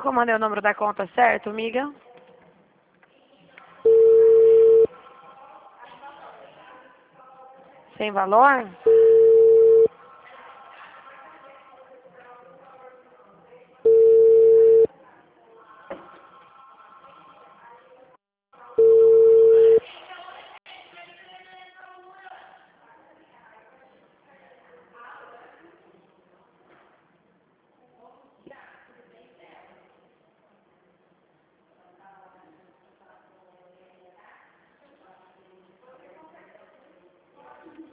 viu que eu mandei o número da conta certo, amiga? Sem valor?